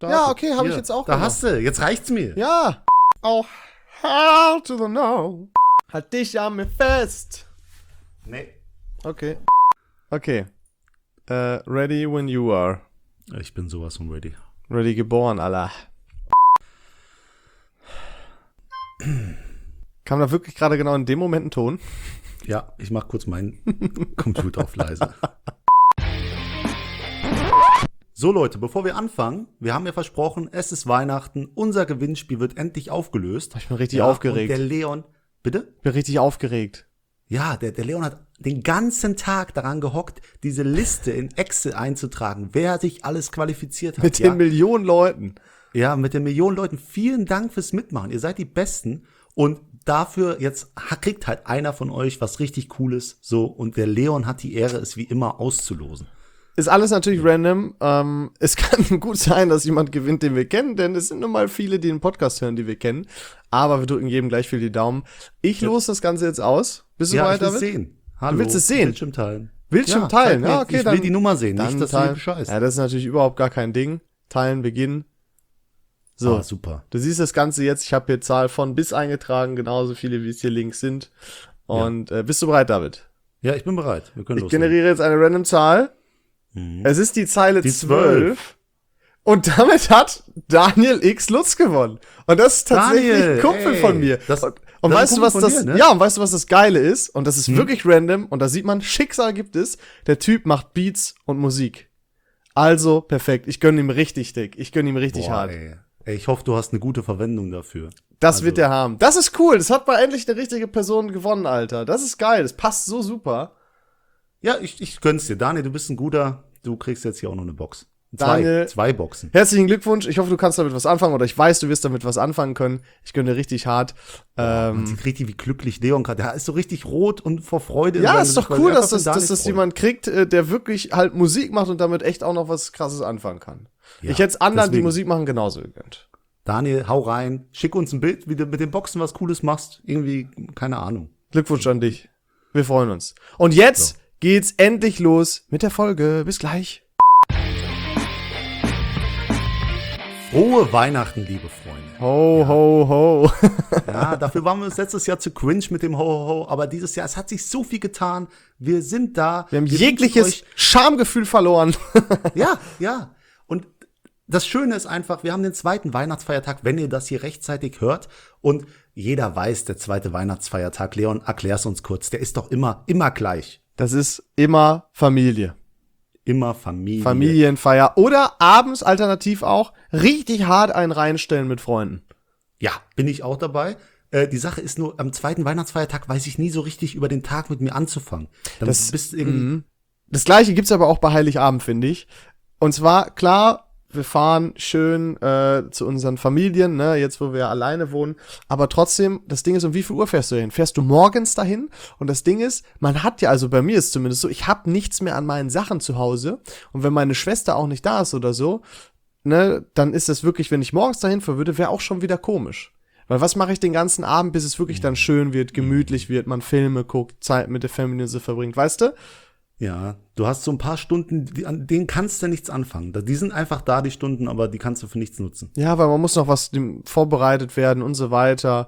startet. Ja, okay, habe ich Hier, jetzt auch Da gemacht. hast du, jetzt reicht's mir. Ja. Oh, how to the know. Halt dich an mir fest. Nee. Okay. Okay. Ready when you are. Ich bin sowas von ready. Ready geboren, Allah. Kam da wirklich gerade genau in dem Moment ein Ton? Ja, ich mach kurz meinen Computer auf leise. So Leute, bevor wir anfangen, wir haben ja versprochen, es ist Weihnachten, unser Gewinnspiel wird endlich aufgelöst. Ich bin richtig aufgeregt. Und der Leon, bitte? Ich bin richtig aufgeregt. Ja, der Leon hat den ganzen Tag daran gehockt, diese Liste in Excel einzutragen, wer sich alles qualifiziert hat. Mit den Millionen Leuten. Ja, mit den Millionen Leuten. Vielen Dank fürs Mitmachen. Ihr seid die Besten. Und dafür jetzt kriegt halt einer von euch was richtig Cooles. So, und der Leon hat die Ehre, es wie immer auszulosen. Ist alles natürlich random. Es kann gut sein, dass jemand gewinnt, den wir kennen, denn es sind nun mal viele, die den Podcast hören, die wir kennen. Aber wir drücken jedem gleich viel die Daumen. Ich lose das Ganze jetzt aus. Bist du Ja, bereit, ich will es David? sehen. Hallo. Du willst es sehen? Bildschirm teilen. Bildschirm teilen? Ja, okay, ich will die Nummer sehen, nicht, dass du bescheißt. Ja, das ist natürlich überhaupt gar kein Ding. Teilen, beginnen. So, super. Du siehst das Ganze jetzt. Ich habe hier Zahl von bis eingetragen, genauso viele, wie es hier links sind. Und bist du bereit, David? Ja, ich bin bereit. Wir können Ich loslegen. generiere jetzt eine random Zahl. Es ist die Zeile Die 12. Und damit hat Daniel X. Lutz gewonnen. Und das ist tatsächlich Daniel, ein Kumpel ey, von mir. das Und ist weißt ein du, was Kumpel das, von dir, ne? ja, und weißt du, was das Geile ist? Und das ist wirklich random. Und da sieht man, Schicksal gibt es. Der Typ macht Beats und Musik. Also, perfekt. Ich gönne ihm richtig dick. Ich gönne ihm richtig Boah, hart. ey, ich hoffe, du hast eine gute Verwendung dafür. Das wird der haben. Das ist cool. Das hat mal endlich eine richtige Person gewonnen, Alter. Das ist geil. Das passt so super. Ja, ich gönn's dir. Daniel, du bist ein guter. Du kriegst jetzt hier auch noch eine Box. Daniel, Zwei Boxen. Herzlichen Glückwunsch. Ich hoffe, du kannst damit was anfangen oder ich weiß, du wirst damit was anfangen können. Ich gönne dir richtig hart. Man sieht richtig, wie glücklich Leon gerade. Der ist so richtig rot und vor Freude. Ja, ist doch cool, dass das das jemand kriegt, der wirklich halt Musik macht und damit echt auch noch was Krasses anfangen kann. Ja, ich hätte anderen, die deswegen. Musik machen, genauso gegönnt. Daniel, hau rein. Schick uns ein Bild, wie du mit den Boxen was Cooles machst. Irgendwie, keine Ahnung. Glückwunsch an dich. Wir freuen uns. Und jetzt geht's endlich los mit der Folge. Bis gleich. Frohe Weihnachten, liebe Freunde. Ho, ho, ho. Ja, dafür waren wir uns letztes Jahr zu cringe mit dem Ho, ho, ho. Aber dieses Jahr, es hat sich so viel getan. Wir sind da. Wir haben wünschen jegliches euch- Schamgefühl verloren. Ja. Und das Schöne ist einfach, wir haben den zweiten Weihnachtsfeiertag, wenn ihr das hier rechtzeitig hört. Und jeder weiß, der zweite Weihnachtsfeiertag, Leon, erklär's uns kurz, der ist doch immer gleich. Das ist immer Familie. Immer Familie. Familienfeier. Oder abends alternativ auch richtig hart einen reinstellen mit Freunden. Ja, bin ich auch dabei. Die Sache ist nur, am zweiten Weihnachtsfeiertag weiß ich nie so richtig über den Tag mit mir anzufangen. Dann bist du irgendwie. Das Gleiche gibt's aber auch bei Heiligabend, finde ich. Und zwar, klar, wir fahren schön zu unseren Familien, ne, jetzt wo wir alleine wohnen. Aber trotzdem, das Ding ist, um wie viel Uhr fährst du hin? Fährst du morgens dahin? Und das Ding ist, man hat ja, also bei mir ist zumindest so, ich habe nichts mehr an meinen Sachen zu Hause. Und wenn meine Schwester auch nicht da ist oder so, ne, dann ist das wirklich, wenn ich morgens dahin fahren würde, wäre auch schon wieder komisch. Weil was mache ich den ganzen Abend, bis es wirklich dann schön wird, gemütlich wird, man Filme guckt, Zeit mit der Familie so verbringt, weißt du? Ja, du hast so ein paar Stunden, an denen kannst du nichts anfangen. Die sind einfach da, die Stunden, aber die kannst du für nichts nutzen. Ja, weil man muss noch was vorbereitet werden und so weiter.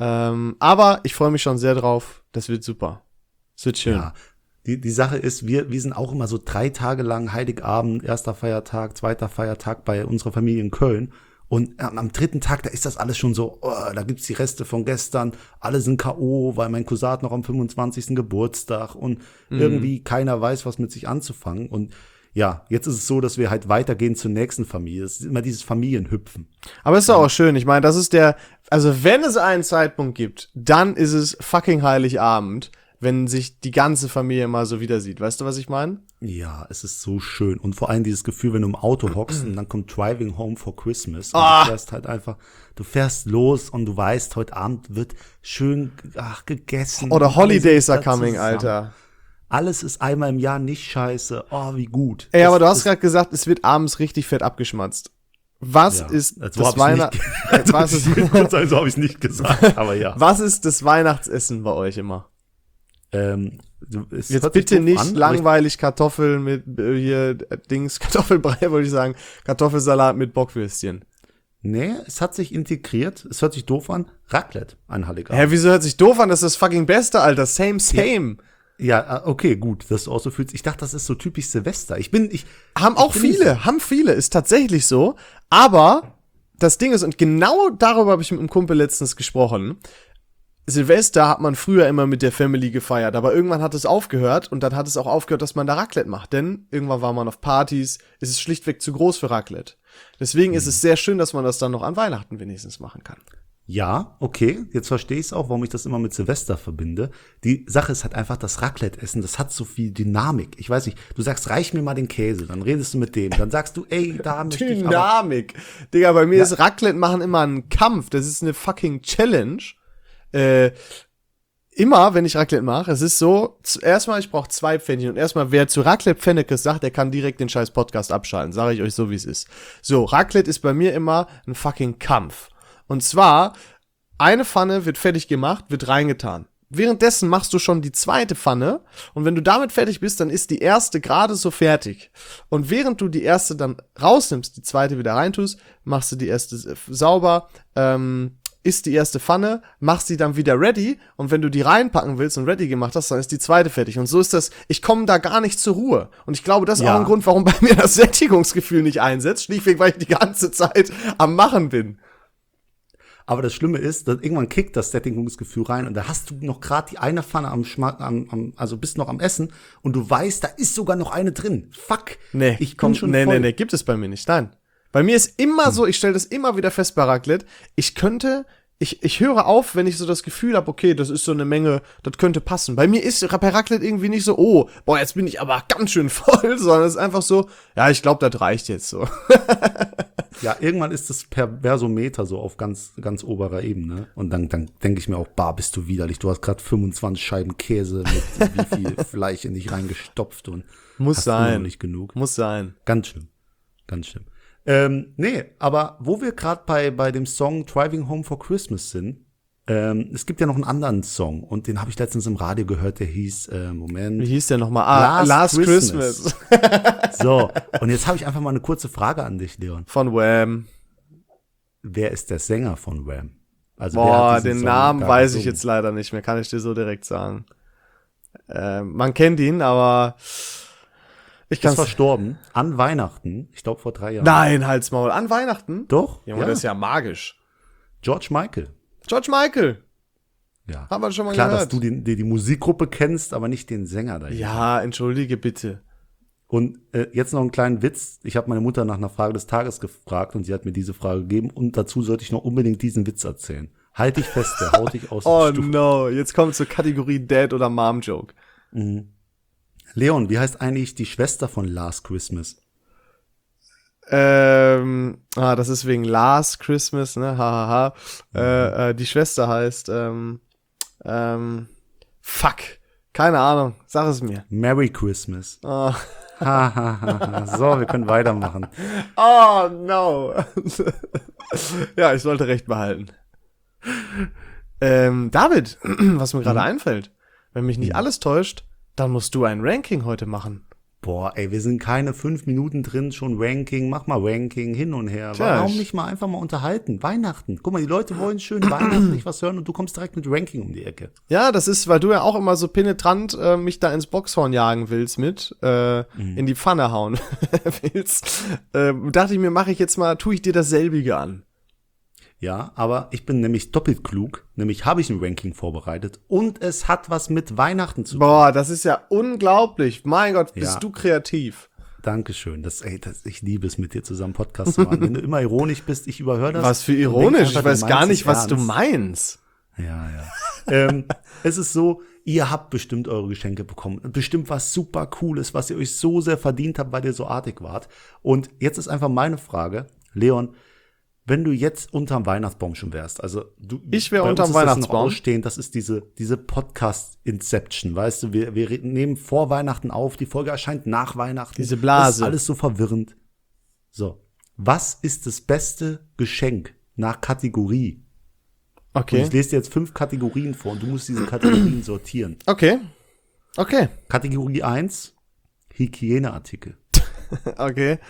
Aber ich freue mich schon sehr drauf. Das wird super. Es wird schön. Ja, die Sache ist, wir sind auch immer so 3 Tage lang Heiligabend, erster Feiertag, zweiter Feiertag bei unserer Familie in Köln. Und am 3. Tag, da ist das alles schon so, da gibt's die Reste von gestern, alle sind K.O., weil mein Cousin hat noch am 25. Geburtstag und irgendwie keiner weiß, was mit sich anzufangen. Und ja, jetzt ist es so, dass wir halt weitergehen zur nächsten Familie. Es ist immer dieses Familienhüpfen. Aber ist doch auch schön. Ich meine, das ist also wenn es einen Zeitpunkt gibt, dann ist es fucking Heiligabend, wenn sich die ganze Familie mal so wieder sieht. Weißt du, was ich meine? Ja, es ist so schön. Und vor allem dieses Gefühl, wenn du im Auto hockst und dann kommt Driving Home for Christmas. Und du fährst halt einfach, du fährst los und du weißt, heute Abend wird schön gegessen. Oder Holidays are Alle sind da coming, zusammen. Alter. Alles ist einmal im Jahr nicht scheiße. Oh, wie gut. Ey, aber du hast gerade gesagt, es wird abends richtig fett abgeschmatzt. Was ist das Weihnachtsessen? So habe ich es nicht gesagt, aber ja. Was ist das Weihnachtsessen bei euch immer? Jetzt bitte nicht langweilig Kartoffeln mit Kartoffelbrei, wollte ich sagen, Kartoffelsalat mit Bockwürstchen. Nee, es hat sich integriert, es hört sich doof an, Raclette an Heiligabend. Wieso hört sich doof an? Das ist das fucking Beste, Alter. Same. Ja, okay, gut, dass du auch so fühlst. Ich dachte, das ist so typisch Silvester. Haben viele, ist tatsächlich so. Aber das Ding ist, und genau darüber habe ich mit einem Kumpel letztens gesprochen, Silvester hat man früher immer mit der Family gefeiert, aber irgendwann hat es aufgehört und dann hat es auch aufgehört, dass man da Raclette macht, denn irgendwann war man auf Partys, ist es schlichtweg zu groß für Raclette. Deswegen ist es sehr schön, dass man das dann noch an Weihnachten wenigstens machen kann. Ja, okay, jetzt verstehe ich es auch, warum ich das immer mit Silvester verbinde. Die Sache ist halt einfach das Raclette-Essen, das hat so viel Dynamik. Ich weiß nicht, du sagst, reich mir mal den Käse, dann redest du mit dem, dann sagst du, ey, da möchte ich aber... Dynamik. Digga, bei mir ist Raclette machen immer ein Kampf, das ist eine fucking Challenge. Immer, wenn ich Raclette mache, es ist so, erstmal, ich brauche 2 Pfännchen und erstmal, wer zu Raclette Pfennekes sagt, der kann direkt den scheiß Podcast abschalten, sage ich euch so, wie es ist. So, Raclette ist bei mir immer ein fucking Kampf. Und zwar, eine Pfanne wird fertig gemacht, wird reingetan. Währenddessen machst du schon die zweite Pfanne und wenn du damit fertig bist, dann ist die erste gerade so fertig. Und während du die erste dann rausnimmst, die zweite wieder reintust, machst du die erste sauber, isst die erste Pfanne, machst sie dann wieder ready und wenn du die reinpacken willst und ready gemacht hast, dann ist die zweite fertig. Und so ist das, ich komme da gar nicht zur Ruhe. Und ich glaube, das ist auch ein Grund, warum bei mir das Sättigungsgefühl nicht einsetzt, schlichtweg, weil ich die ganze Zeit am Machen bin. Aber das Schlimme ist, dass irgendwann kickt das Sättigungsgefühl rein und da hast du noch gerade die eine Pfanne also bist noch am Essen und du weißt, da ist sogar noch eine drin. Fuck. Nee, gibt es bei mir nicht. Nein. Bei mir ist immer so, ich stelle das immer wieder fest bei Raclette, ich höre auf, wenn ich so das Gefühl habe, okay, das ist so eine Menge, das könnte passen. Bei mir ist bei Raclette irgendwie nicht so, oh, boah, jetzt bin ich aber ganz schön voll, sondern es ist einfach so, ja, ich glaube, das reicht jetzt so. Ja, irgendwann ist das Perversometer so auf ganz, ganz oberer Ebene. Und dann denke ich mir auch, bist du widerlich. Du hast gerade 25 Scheiben Käse mit wie viel Fleisch in dich reingestopft und muss sein. Noch nicht genug. Muss sein. Ganz schlimm. Ganz schlimm. Nee, aber wo wir gerade bei dem Song Driving Home for Christmas sind, es gibt ja noch einen anderen Song und den habe ich letztens im Radio gehört, der hieß, Wie hieß der nochmal? Last Christmas. So, und jetzt habe ich einfach mal eine kurze Frage an dich, Leon. Von Wham. Wer ist der Sänger von Wham? Also den Namen weiß ich jetzt leider nicht mehr, kann ich dir so direkt sagen. Man kennt ihn, aber ist verstorben an Weihnachten, ich glaube vor 3 Jahren. Nein, halt's Maul, an Weihnachten? Doch. Ja, das ist ja magisch. George Michael. Ja. Haben wir schon mal Klar, gehört. Dass du die Musikgruppe kennst, aber nicht den Sänger dahinter. Ja, entschuldige bitte. Und jetzt noch einen kleinen Witz. Ich habe meine Mutter nach einer Frage des Tages gefragt und sie hat mir diese Frage gegeben. Und dazu sollte ich noch unbedingt diesen Witz erzählen. Halt dich fest, der haut dich aus dem Stuhl. Oh no, jetzt kommt zur Kategorie Dad- oder Mom-Joke. Mhm. Leon, wie heißt eigentlich die Schwester von Last Christmas? Das ist wegen Last Christmas, ne? Hahaha. Die Schwester heißt, fuck. Keine Ahnung. Sag es mir. Merry Christmas. Oh. So, wir können weitermachen. Oh no. Ja, ich sollte recht behalten. David, was mir gerade einfällt, wenn mich nicht alles täuscht, dann musst du ein Ranking heute machen. Boah, ey, wir sind keine 5 Minuten drin, schon Ranking, mach mal Ranking, hin und her. Tja, warum nicht mal einfach mal unterhalten? Weihnachten. Guck mal, die Leute wollen schön weihnachtlich was hören und du kommst direkt mit Ranking um die Ecke. Ja, das ist, weil du ja auch immer so penetrant mich da ins Boxhorn jagen willst in die Pfanne hauen willst. Dachte ich mir, tue ich dir dasselbige an. Ja, aber ich bin nämlich doppelt klug, nämlich habe ich ein Ranking vorbereitet und es hat was mit Weihnachten zu tun. Boah, das ist ja unglaublich. Mein Gott, bist du kreativ. Dankeschön. Ich liebe es, mit dir zusammen Podcast zu machen. Wenn du immer ironisch bist, ich überhöre das. Was für ironisch? Ich weiß gar nicht, was du meinst. Ja. Es ist so, ihr habt bestimmt eure Geschenke bekommen. Bestimmt was super Cooles, was ihr euch so sehr verdient habt, weil ihr so artig wart. Und jetzt ist einfach meine Frage, Leon, wenn du jetzt unterm Weihnachtsbaum schon wärst, also ich wäre unterm Weihnachtsbaum. Das ist diese Podcast-Inception, weißt du, wir nehmen vor Weihnachten auf, die Folge erscheint nach Weihnachten. Diese Blase. Das ist alles so verwirrend. So, was ist das beste Geschenk nach Kategorie? Okay. Und ich lese dir jetzt 5 Kategorien vor und du musst diese Kategorien sortieren. Okay. Okay. Kategorie 1, Hygieneartikel. Okay.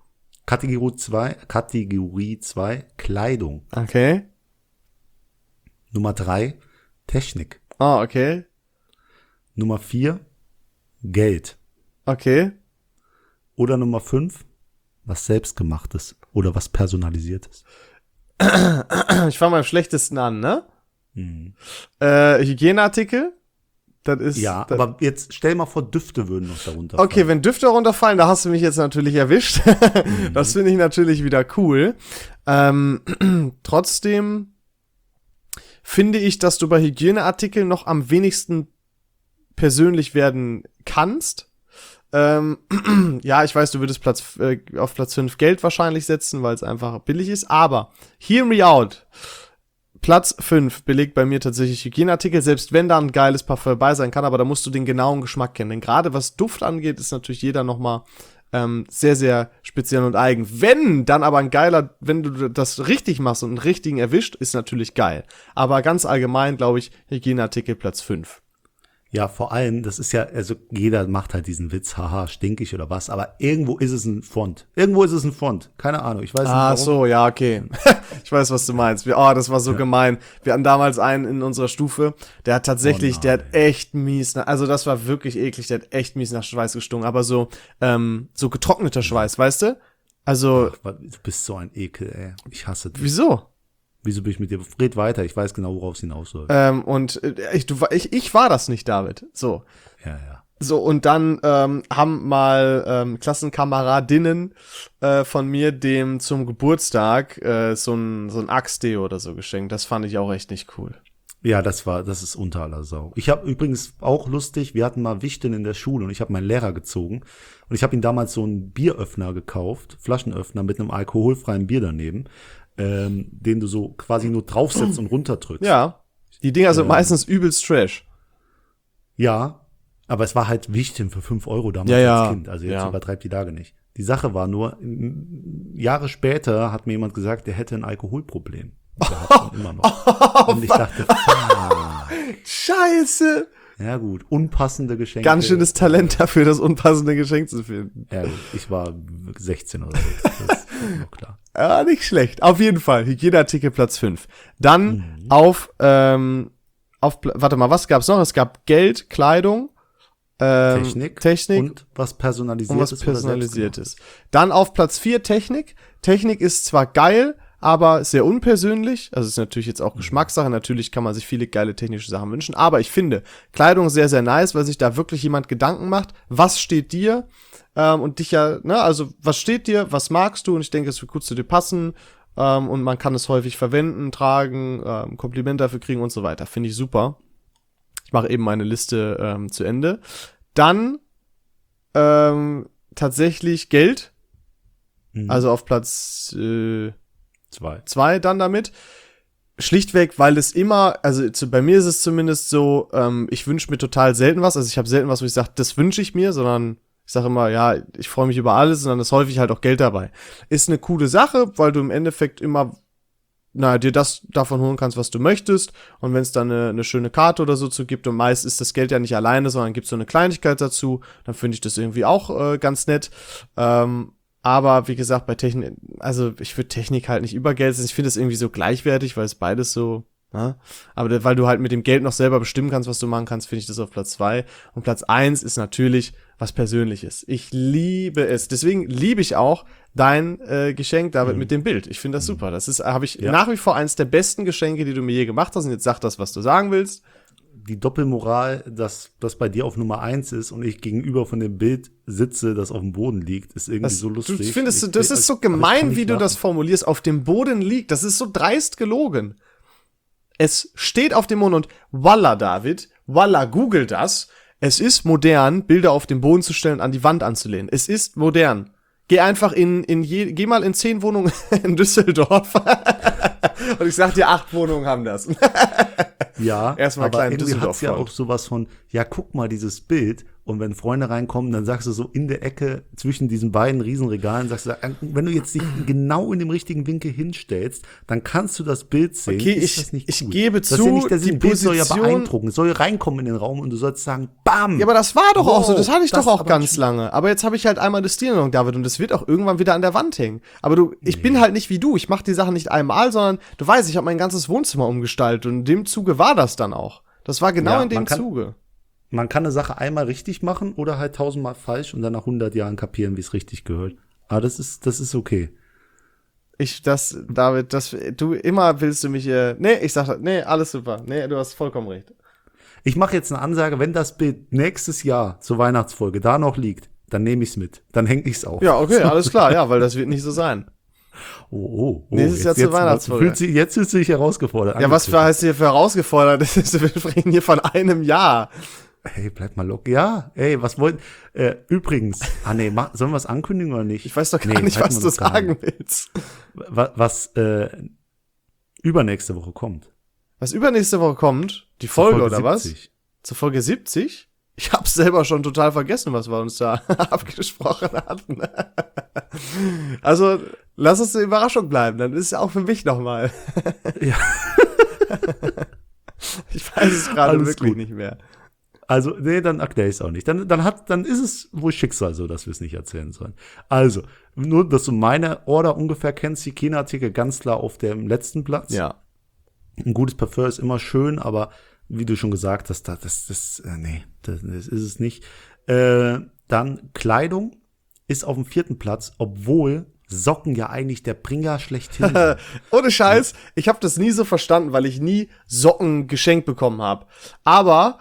Kategorie 2, Kleidung. Okay. Nummer 3, Technik. Ah, okay. Nummer 4, Geld. Okay. Oder Nummer 5, was Selbstgemachtes oder was Personalisiertes. Ich fange mal am schlechtesten an, ne? Hygieneartikel. Das ist. Ja, das, aber jetzt stell mal vor, Düfte würden noch darunter okay, fallen. wenn Düfte runterfallen, da hast du mich jetzt natürlich erwischt. Das finde ich natürlich wieder cool. Trotzdem finde ich, dass du bei Hygieneartikeln noch am wenigsten persönlich werden kannst. Ja, ich weiß, du würdest auf Platz 5 Geld wahrscheinlich setzen, weil es einfach billig ist. Aber hear me out. Platz 5 belegt bei mir tatsächlich Hygieneartikel, selbst wenn da ein geiles Parfum dabei sein kann, aber da musst du den genauen Geschmack kennen. Denn gerade was Duft angeht, ist natürlich jeder nochmal sehr, sehr speziell und eigen. Wenn dann aber wenn du das richtig machst und einen richtigen erwischt, ist natürlich geil. Aber ganz allgemein, glaube ich, Hygieneartikel Platz 5. Ja, vor allem, das ist ja, also jeder macht halt diesen Witz, haha, stinkig oder was, aber irgendwo ist es ein Font. Keine Ahnung, ich weiß nicht warum. Ah, so, ja, okay. Ich weiß, was du meinst. Das war so gemein. Wir hatten damals einen in unserer Stufe, der hat tatsächlich, der hat echt mies, also das war wirklich eklig, der hat echt mies nach Schweiß gestunken, aber so getrockneter Schweiß, weißt du? Also. Ach, du bist so ein Ekel, ey. Ich hasse dich. Wieso? Wieso bin ich mit dir? Red weiter, ich weiß genau, worauf es hinausläuft. Ich war das nicht, David. So. Ja. So, und dann haben mal Klassenkameradinnen von mir dem zum Geburtstag so ein Axe-Deo oder so geschenkt. Das fand ich auch echt nicht cool. Ja, das ist unter aller Sau. Ich habe übrigens auch lustig, wir hatten mal Wichteln in der Schule und ich habe meinen Lehrer gezogen und ich habe ihm damals so einen Bieröffner gekauft, Flaschenöffner mit einem alkoholfreien Bier daneben, den du so quasi nur draufsetzt und runterdrückst. Ja, die Dinger sind meistens übelst trash. Ja, aber es war halt Wichteln für 5 € damals als Kind, also jetzt übertreibt die Lage nicht. Die Sache war nur, Jahre später hat mir jemand gesagt, der hätte ein Alkoholproblem. Der hat immer noch. Und ich dachte, Scheiße! Ja gut, unpassende Geschenke. Ganz schönes Talent dafür, das unpassende Geschenk zu finden. Ja gut, ich war 16 oder so, das ist noch klar. Ja, nicht schlecht. Auf jeden Fall, Hygieneartikel Platz 5. Dann warte mal, was gab's noch? Es gab Geld, Kleidung, Technik und was Personalisiertes. Dann auf Platz 4 Technik. Technik ist zwar geil, aber sehr unpersönlich. Also ist natürlich jetzt auch Geschmackssache. Natürlich kann man sich viele geile technische Sachen wünschen. Aber ich finde Kleidung sehr, sehr nice, weil sich da wirklich jemand Gedanken macht. Was steht dir? Und dich ja, ne, also was steht dir? Was magst du? Und ich denke, es wird gut zu dir passen. Und man kann es häufig verwenden, tragen, Komplimente dafür kriegen und so weiter. Finde ich super. Ich mache eben meine Liste zu Ende. Dann tatsächlich Geld. Also auf Platz 2 dann damit. Schlichtweg, weil es immer, also bei mir ist es zumindest so, ich wünsche mir total selten was. Also ich habe selten was, wo ich sage, das wünsche ich mir, sondern ich sage immer, ja, ich freue mich über alles und dann ist häufig halt auch Geld dabei. Ist eine coole Sache, weil du im Endeffekt immer dir das davon holen kannst, was du möchtest. Und wenn es dann eine schöne Karte oder so zu gibt, und meist ist das Geld ja nicht alleine, sondern gibt so eine Kleinigkeit dazu, dann finde ich das irgendwie auch ganz nett. Aber wie gesagt, bei Technik, also ich würde Technik halt nicht über Geld setzen. Ich finde es irgendwie so gleichwertig, weil es beides so, ja? Aber weil du halt mit dem Geld noch selber bestimmen kannst, was du machen kannst, finde ich das auf Platz 2. Und Platz 1 ist natürlich was Persönliches. Ich liebe es. Deswegen liebe ich auch dein Geschenk, David, mit dem Bild. Ich finde das super. Das ist, habe ich nach wie vor eins der besten Geschenke, die du mir je gemacht hast. Und jetzt sag das, was du sagen willst. Die Doppelmoral, dass das bei dir auf Nummer 1 ist und ich gegenüber von dem Bild sitze, das auf dem Boden liegt, ist irgendwie so lustig. Du findest, das ist so gemein, wie du das formulierst, auf dem Boden liegt. Das ist so dreist gelogen. Es steht auf dem Boden und Wallah, David, Wallah, google das. Es ist modern, Bilder auf den Boden zu stellen, an die Wand anzulehnen. Es ist modern. Geh einfach geh mal in 10 Wohnungen in Düsseldorf. Und ich sag dir, 8 Wohnungen haben das. Ja, Erstmal aber kleinen irgendwie hat's ja Düsseldorf-Front. auch sowas von, ja, guck mal dieses Bild. Und wenn Freunde reinkommen, dann sagst du so in der Ecke zwischen diesen beiden Riesenregalen, sagst du, wenn du jetzt dich genau in dem richtigen Winkel hinstellst, dann kannst du das Bild sehen. Okay, Ist das nicht ich gut? gebe Das ist ja nicht der zu, Sinn. die Bild soll ja Position- beeindrucken. Es soll reinkommen in den Raum und du sollst sagen, bam! Ja, aber das war doch auch so, Wow, das hatte ich das doch auch aber ganz schon- lange. Aber jetzt habe ich halt einmal das Stilierung, David, und das wird auch irgendwann wieder an der Wand hängen. Aber ich bin halt nicht wie du. Ich mache die Sachen nicht einmal, sondern du weißt, ich habe mein ganzes Wohnzimmer umgestaltet und in dem Zuge war das dann auch. Das war genau Ja, in dem man kann- Zuge. Man kann eine Sache einmal richtig machen oder halt 1000-mal falsch und dann nach 100 Jahren kapieren, wie es richtig gehört. Aber das ist okay. David, du immer willst du mich ich sag, nee, alles super. Nee, du hast vollkommen recht. Ich mache jetzt eine Ansage, wenn das Bild nächstes Jahr zur Weihnachtsfolge da noch liegt, dann nehme ich's mit. Dann hänge ich's auf. Ja, okay, alles klar, ja, weil das wird nicht so sein. Oh. Nächstes Jahr zur Weihnachtsfolge. Jetzt fühlst du dich herausgefordert. Ja, was heißt hier für herausgefordert? Wir reden hier von einem Jahr. Hey, bleib mal locker. Ja, ey, was wollt, übrigens. Sollen wir was ankündigen oder nicht? Ich weiß doch gar nicht, halten was wir du noch gar sagen nicht. willst. Was übernächste Woche kommt. Was übernächste Woche kommt? Die Folge, oder was? 70. Zur Folge 70? Ich hab's selber schon total vergessen, was wir uns da abgesprochen hatten. Also, lass uns eine Überraschung bleiben, dann ist es auch für mich nochmal. Ja. Ich weiß es gerade Alles wirklich gut. nicht mehr. Also, nee, dann erkläre ich es auch nicht. Dann ist es wohl Schicksal so, dass wir es nicht erzählen sollen. Also, nur, dass du meine Order ungefähr kennst, die Hygieneartikel ganz klar auf dem letzten Platz. Ja. Ein gutes Parfum ist immer schön, aber wie du schon gesagt hast, das ist es nicht. Dann Kleidung ist auf dem 4. Platz, obwohl Socken ja eigentlich der Bringer schlechthin sind. Ohne Scheiß, ich habe das nie so verstanden, weil ich nie Socken geschenkt bekommen habe. Aber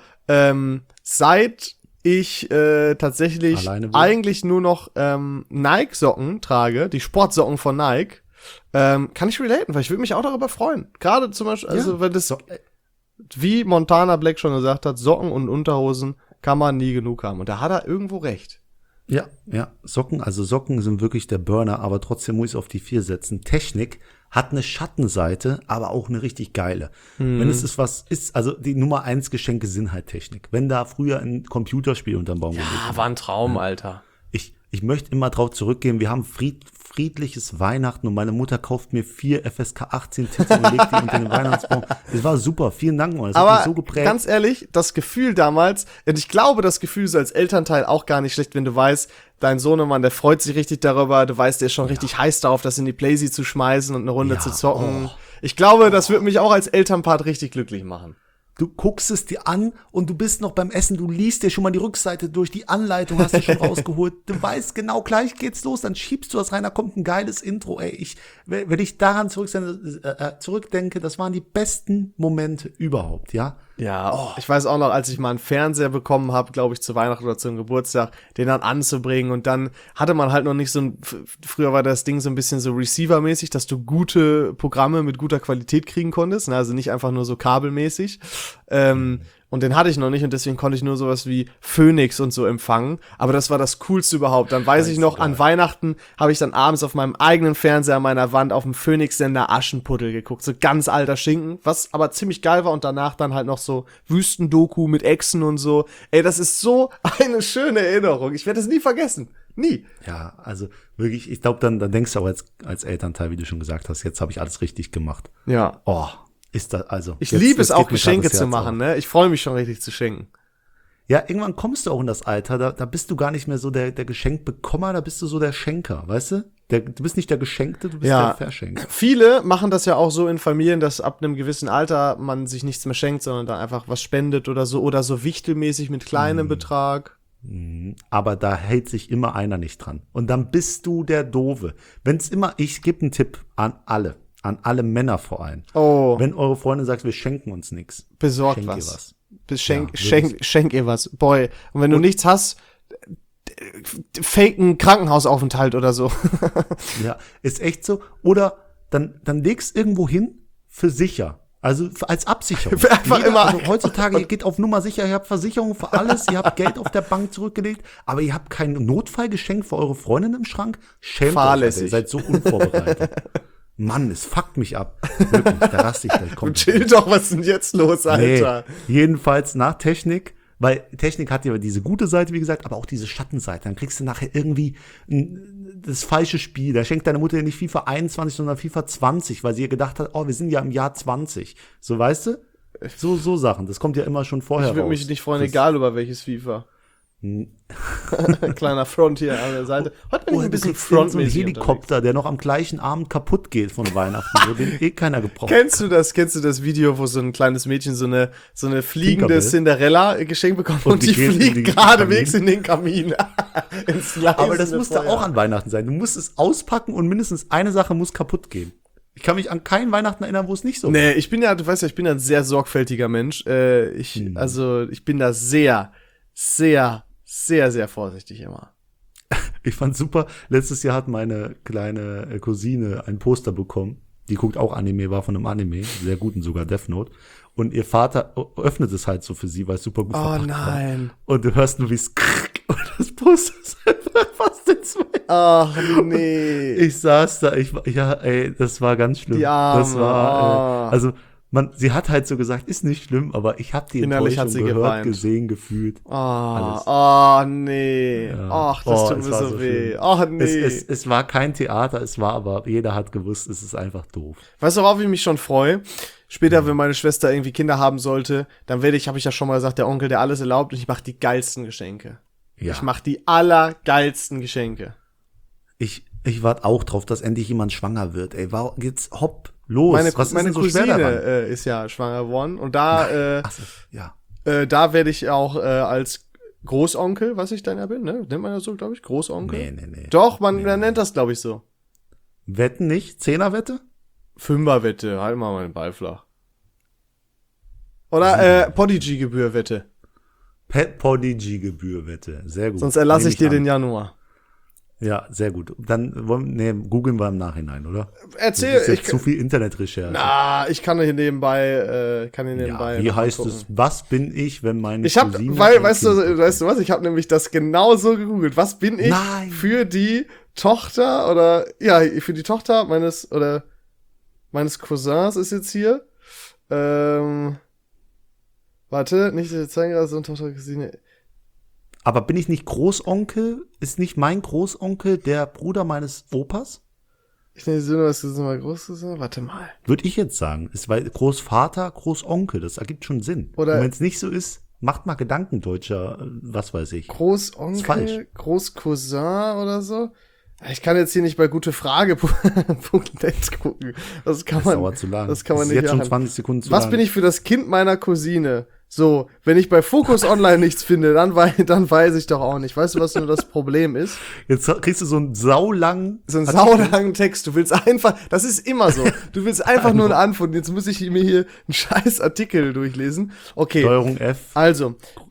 seit ich tatsächlich Alleine wohne? eigentlich nur noch Nike-Socken trage, die Sportsocken von Nike, kann ich relaten, weil ich würde mich auch darüber freuen. Gerade zum Beispiel, also wenn das, wie Montana Black schon gesagt hat, Socken und Unterhosen kann man nie genug haben. Und da hat er irgendwo recht. Ja, Socken sind wirklich der Burner, aber trotzdem muss ich es auf die 4 setzen. Technik hat eine Schattenseite, aber auch eine richtig geile. Wenn es also die Nummer 1 Geschenke sind halt Technik. Wenn da früher ein Computerspiel unterm Baum gelegt wurde. war ein Traum, Alter. Ich möchte immer drauf zurückgehen, wir haben friedliches Weihnachten und meine Mutter kauft mir 4 FSK 18 Tits und legt die unter den Weihnachtsbaum. Das war super, vielen Dank, Mann. Das hat mich so geprägt. Ganz ehrlich, das Gefühl damals, und ich glaube, das Gefühl ist als Elternteil auch gar nicht schlecht, wenn du weißt, dein Sohnemann, der freut sich richtig darüber, du weißt, der ist schon richtig heiß darauf, das in die Playsee zu schmeißen und eine Runde Ja, zu zocken. oh. Ich glaube, das wird mich auch als Elternpart richtig glücklich machen. Du guckst es dir an und du bist noch beim Essen, du liest dir schon mal die Rückseite durch, die Anleitung hast du schon rausgeholt, du weißt genau, gleich geht's los, dann schiebst du das rein, da kommt ein geiles Intro, ey, wenn ich daran zurückdenke, das waren die besten Momente überhaupt, ja? Ja, ich weiß auch noch, als ich mal einen Fernseher bekommen habe, glaube ich, zu Weihnachten oder zum Geburtstag, den dann anzubringen und dann hatte man halt noch nicht so früher war das Ding so ein bisschen so Receiver-mäßig, dass du gute Programme mit guter Qualität kriegen konntest, ne? Also nicht einfach nur so kabelmäßig. Und den hatte ich noch nicht und deswegen konnte ich nur sowas wie Phoenix und so empfangen. Aber das war das Coolste überhaupt. Dann weiß ich noch, an Weihnachten habe ich dann abends auf meinem eigenen Fernseher an meiner Wand auf dem Phoenix-Sender Aschenputtel geguckt. So ganz alter Schinken, was aber ziemlich geil war. Und danach dann halt noch so Wüstendoku mit Echsen und so. Ey, das ist so eine schöne Erinnerung. Ich werde es nie vergessen. Nie. Ja, also wirklich, ich glaube, dann denkst du auch als Elternteil, wie du schon gesagt hast, jetzt habe ich alles richtig gemacht. Ja. Oh, ist das, also. Ich liebe es jetzt auch, geht mir grad Geschenke das zu Herz machen, auf. ne? Ich freue mich schon richtig zu schenken. Ja, irgendwann kommst du auch in das Alter, da bist du gar nicht mehr so der Geschenkbekommer, da bist du so der Schenker, weißt du? Du bist nicht der Geschenkte, du bist Ja. der Verschenker. Viele machen das ja auch so in Familien, dass ab einem gewissen Alter man sich nichts mehr schenkt, sondern dann einfach was spendet oder so wichtelmäßig mit kleinem Betrag. Aber da hält sich immer einer nicht dran. Und dann bist du der Doofe. Ich gebe einen Tipp an alle Männer vor allem. Oh, Wenn eure Freundin sagt, wir schenken uns nichts, besorgt schenk ihr was. was. Schenk ihr was. Boy. Und wenn du nichts hast, fake einen Krankenhausaufenthalt oder so. Ja, ist echt so. Oder dann legst irgendwo hin für sicher. Also als Absicherung. Einfach immer- Also heutzutage, ihr geht auf Nummer sicher, ihr habt Versicherung für alles, ihr habt Geld auf der Bank zurückgelegt, aber ihr habt kein Notfallgeschenk für eure Freundin im Schrank. Schämt euch, Alter, Fahrlässig. ihr seid so unvorbereitet. Mann, es fuckt mich ab. Wirklich, da raste ich gleich Und komplett. chill doch, was ist denn jetzt los, Alter? Nee, jedenfalls nach Technik, weil Technik hat ja diese gute Seite, wie gesagt, aber auch diese Schattenseite. Dann kriegst du nachher irgendwie das falsche Spiel. Da schenkt deine Mutter dir nicht FIFA 21, sondern FIFA 20, weil sie ihr gedacht hat, oh, wir sind ja im Jahr 20. So, weißt du? So Sachen. Das kommt ja immer schon vorher Ich würde raus. mich nicht freuen, Das- egal über welches FIFA. Kleiner Front hier an der Seite. Heute bin ich Oh, ein bisschen so ein frontmäßig Helikopter, der noch am gleichen Abend kaputt geht von Weihnachten, so, den keiner gebraucht. Kennst du das Video, wo so ein kleines Mädchen so eine fliegende Tinkerbell. Cinderella geschenkt bekommt und die die geht in fliegt den geradewegs in den Kamin? Ins gleißende Aber das musste Feuer. auch an Weihnachten sein. Du musst es auspacken und mindestens eine Sache muss kaputt gehen. Ich kann mich an keinen Weihnachten erinnern, wo es nicht so war. Nee, ich bin ja, du weißt ja, ich bin ja ein sehr sorgfältiger Mensch. Also ich bin da sehr, sehr, sehr, sehr vorsichtig immer. Ich fand's super. Letztes Jahr hat meine kleine Cousine ein Poster bekommen. Die guckt auch Anime, war von einem Anime, sehr guten sogar, Death Note. Und ihr Vater öffnet es halt so für sie, weil es super gut Oh verpackt nein. war. Und du hörst nur, wie es und das Poster ist einfach fast in zwei. Ach nee. Ich saß da, das war ganz schlimm. Die Arme, Das war, oh. also sie hat halt so gesagt, ist nicht schlimm, aber ich habe die Innerlich Enttäuschung hat sie gehört, geweint. gesehen, gefühlt. Oh, Alles. Nee. Ja. Ach, das Oh, tut es mir war so so weh. schlimm. Oh nee. Es war kein Theater, es war aber, jeder hat gewusst, es ist einfach doof. Weißt du, worauf ich mich schon freue? Später, wenn meine Schwester irgendwie Kinder haben sollte, dann habe ich ja schon mal gesagt, der Onkel, der alles erlaubt, und ich mache die geilsten Geschenke. Ja. Ich mache die allergeilsten Geschenke. Ich warte auch drauf, dass endlich jemand schwanger wird. Ey, geht's hopp, los. Meine Was ist meine denn so schwer Cousine daran? ist ja schwanger geworden, und da Ach so, ja. da werde ich auch als Großonkel, was ich dann ja bin, ne? Nennt man das so, glaube ich, Großonkel? Nee. Doch, man nennt das, glaube ich, so. Wetten nicht? Zehnerwette? Fünferwette, halt mal meinen Ball flach. Oder Podigy-Gebühr-Wette. Pet Podigy-Gebühr-Wette. Sehr gut. Sonst erlasse Nehm ich dir an. den Januar. Ja, sehr gut. Dann googeln wir im Nachhinein, oder? Erzähl, Das ist jetzt zu viel Internetrecherche. ich kann hier nebenbei, Ja, wie heißt gucken. es? Was bin ich, wenn meine Ich habe, Cousine weil, ein weißt Kind bekommt? du was? Ich habe nämlich das genau so gegoogelt. Was bin ich Nein. für die Tochter oder für die Tochter meines Cousins ist jetzt hier. Warte, nicht zeigen, also Tochter Cousine. Aber bin ich nicht Großonkel? Ist nicht mein Großonkel der Bruder meines Opas? Ich nenne die Söhne, was ist mal Großcousin? Warte mal. Würde ich jetzt sagen. Ist weil Großvater, Großonkel, das ergibt schon Sinn. Oder- Und wenn es nicht so ist, macht mal Gedanken, Deutscher, was weiß ich. Ist falsch. Großonkel, Großcousin oder so? Ich kann jetzt hier nicht bei gutefrage.net gucken. Das kann man, dauert zu lang. das kann man ist nicht jetzt schon machen. 20 Sekunden zu Was lang. bin ich für das Kind meiner Cousine? So, wenn ich bei Focus Online nichts finde, dann weiß ich doch auch nicht. Weißt du, was nur das Problem ist? Jetzt kriegst du so einen saulangen So einen saulangen Text. Du willst einfach, das ist immer so. Du willst einfach nur eine Antwort. Jetzt muss ich mir hier einen scheiß Artikel durchlesen. Okay. Steuerung F. Also,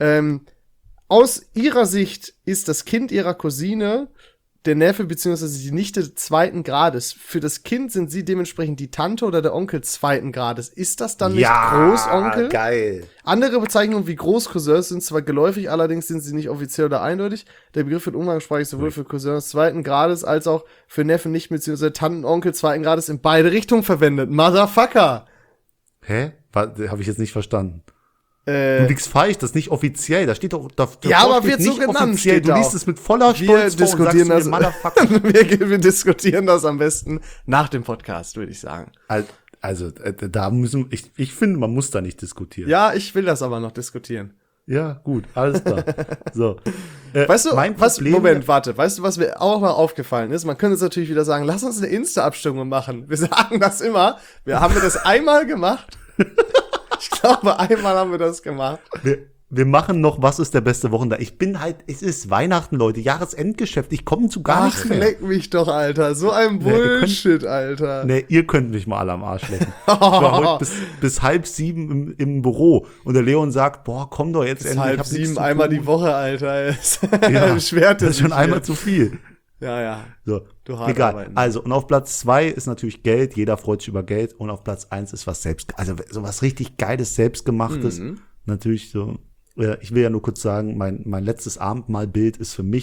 aus ihrer Sicht ist das Kind ihrer Cousine der Neffe bzw. die Nichte zweiten Grades. Für das Kind sind sie dementsprechend die Tante oder der Onkel zweiten Grades. Ist das dann nicht Großonkel? Geil. Andere Bezeichnungen wie Großcousins sind zwar geläufig, allerdings sind sie nicht offiziell oder eindeutig. Der Begriff wird umgangssprachlich sowohl für Cousins zweiten Grades als auch für Neffen, nicht bzw. Tanten, Onkel zweiten Grades in beide Richtungen verwendet. Motherfucker! Hä? Habe ich jetzt nicht verstanden. Du liegst falsch, das ist nicht offiziell. Da steht doch, Ja, aber steht wird so nicht genannt, offiziell. steht Du da liest auch. es mit voller Wir Stolz vor diskutieren und sagst das. mir, Motherfucker. Wir diskutieren das am besten nach dem Podcast, würde ich sagen. Also, da müssen, ich finde, man muss da nicht diskutieren. Ja, ich will das aber noch diskutieren. Ja, gut, alles klar. So. Weißt du, mein was, Problem, Moment, warte, weißt du, was mir auch mal aufgefallen ist? Man könnte jetzt natürlich wieder sagen, lass uns eine Insta-Abstimmung machen. Wir sagen das immer. Haben wir das einmal gemacht? Ich glaube, einmal haben wir das gemacht. wir machen noch, was ist der beste Wochentag? Ich bin halt, es ist Weihnachten, Leute, Jahresendgeschäft. Ich komme zu gar nichts Ach, mehr. leck mich doch, Alter. So ein ihr könnt- Bullshit, Alter. Nee, ihr könnt mich mal alle am Arsch lecken. Ich war heute bis 6:30 im Büro und der Leon sagt, boah, komm doch jetzt endlich. ich hab nichts 6:30 zu einmal tun. die Woche, Alter. Ja, Schwert das ist schon einmal zu viel. Ja. So, Du hart egal. arbeiten. Also, und auf Platz 2 ist natürlich Geld. Jeder freut sich über Geld. Und auf Platz 1 ist was also so was richtig Geiles, Selbstgemachtes. Natürlich so. Ich will ja nur kurz sagen, mein letztes Abendmahlbild ist für mich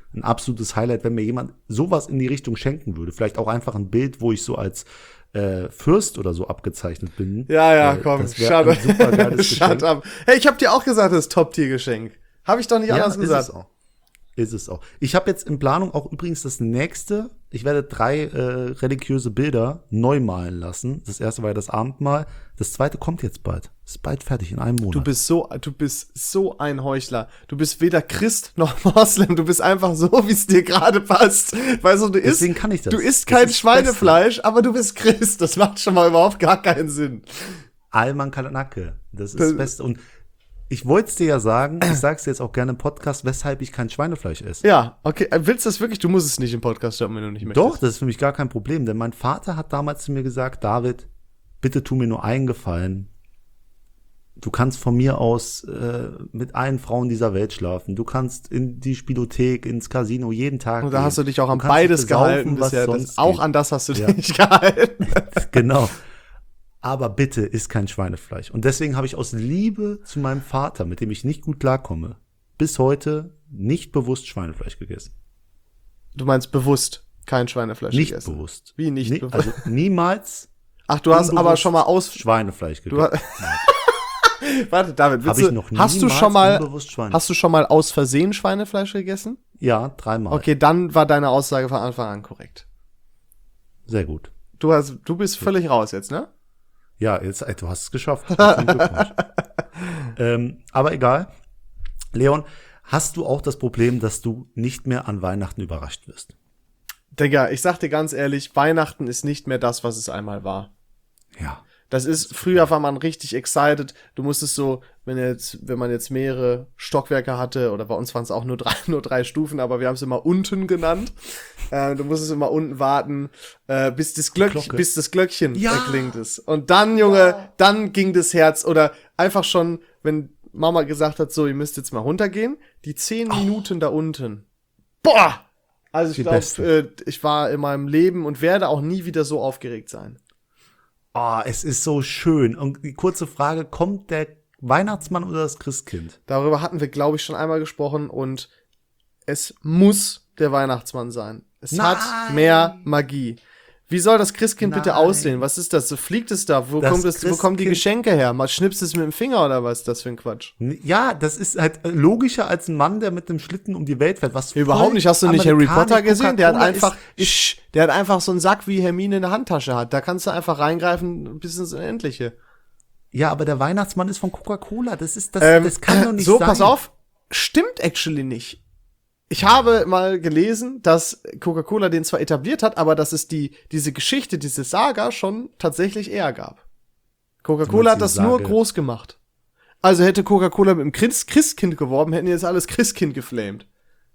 ein absolutes Highlight, wenn mir jemand sowas in die Richtung schenken würde. Vielleicht auch einfach ein Bild, wo ich so als Fürst oder so abgezeichnet bin. Ja, komm, das wär schade. ein super geiles Shut Geschenk. up. Hey, ich hab dir auch gesagt, das ist Top-Tier-Geschenk. Habe ich doch nicht anders gesagt. Ist es auch. Ist es auch. Ich habe jetzt in Planung auch übrigens das nächste. Ich werde 3 religiöse Bilder neu malen lassen. Das erste war ja das Abendmahl. Das zweite kommt jetzt bald. Ist bald fertig, in einem Monat. Du bist so ein Heuchler. Du bist weder Christ noch Moslem. Du bist einfach so, wie es dir gerade passt. Weißt du, Deswegen kann ich das. Du isst Das kein ist das Schweinefleisch, aber du bist Christ. Das macht schon mal überhaupt gar keinen Sinn. Alman Kalanake. Das ist das Beste. Und ich wollte es dir ja sagen, ich sag's dir jetzt auch gerne im Podcast, weshalb ich kein Schweinefleisch esse. Ja, okay. Willst du das wirklich? Du musst es nicht im Podcast stoppen, wenn du nicht möchtest. Doch, das ist für mich gar kein Problem, denn mein Vater hat damals zu mir gesagt, David, bitte tu mir nur einen Gefallen. Du kannst von mir aus mit allen Frauen dieser Welt schlafen. Du kannst in die Spielothek, ins Casino jeden Tag Und da hast du dich auch an kannst beides dich besaufen, gehalten was bisher. sonst Auch geht. an das hast du Ja. dich nicht gehalten. Genau. Aber bitte isst kein Schweinefleisch. Und deswegen habe ich aus Liebe zu meinem Vater, mit dem ich nicht gut klarkomme, bis heute nicht bewusst Schweinefleisch gegessen. Du meinst bewusst kein Schweinefleisch Nicht gegessen. bewusst. Wie nicht bewusst? Also niemals Ach, du hast aber unbewusst schon mal Schweinefleisch Du gegessen. Warte, David, willst Habe ich du, noch hast du niemals schon mal unbewusst Schweine- hast du schon mal aus Versehen Schweinefleisch gegessen? Ja, 3-mal. Okay, dann war deine Aussage von Anfang an korrekt. Sehr gut. Du bist völlig raus jetzt, ne? Ja, jetzt, du hast es geschafft. Herzlichen Glückwunsch. Aber egal. Leon, hast du auch das Problem, dass du nicht mehr an Weihnachten überrascht wirst? Digga, ich sag dir ganz ehrlich, Weihnachten ist nicht mehr das, was es einmal war. Ja. Das ist, früher war man richtig excited. Du musstest so, wenn man jetzt mehrere Stockwerke hatte, oder bei uns waren es auch nur drei Stufen, aber wir haben es immer unten genannt. Du musstest immer unten warten, bis das Glöckchen erklingt ist. Und dann, Junge, dann ging das Herz. Oder einfach schon, wenn Mama gesagt hat, so, ihr müsst jetzt mal runtergehen, die 10 Minuten da unten. Boah! Also ich glaube, ich war in meinem Leben und werde auch nie wieder so aufgeregt sein. Oh, es ist so schön. Und die kurze Frage, kommt der Weihnachtsmann oder das Christkind? Darüber hatten wir, glaube ich, schon einmal gesprochen und es muss der Weihnachtsmann sein. Es hat mehr Magie. Wie soll das Christkind bitte aussehen? Was ist das? So fliegt es da? Wo kommen die Geschenke her? Mal schnippst es mit dem Finger oder was ist das für ein Quatsch? Ja, das ist halt logischer als ein Mann, der mit dem Schlitten um die Welt fährt. Was Überhaupt nicht. Hast du nicht Harry Potter gesehen? Der hat Coca-Cola einfach so einen Sack, wie Hermine in der Handtasche hat. Da kannst du einfach reingreifen bis ins Unendliche. Ja, aber der Weihnachtsmann ist von Coca-Cola. Das kann doch nicht so, sein. Pass auf. Stimmt actually nicht. Ich habe mal gelesen, dass Coca-Cola den zwar etabliert hat, aber dass es diese Geschichte, diese Saga schon tatsächlich eher gab. Coca-Cola hat das nur groß gemacht. Also hätte Coca-Cola mit dem Christkind geworben, hätten jetzt alles Christkind geflamed.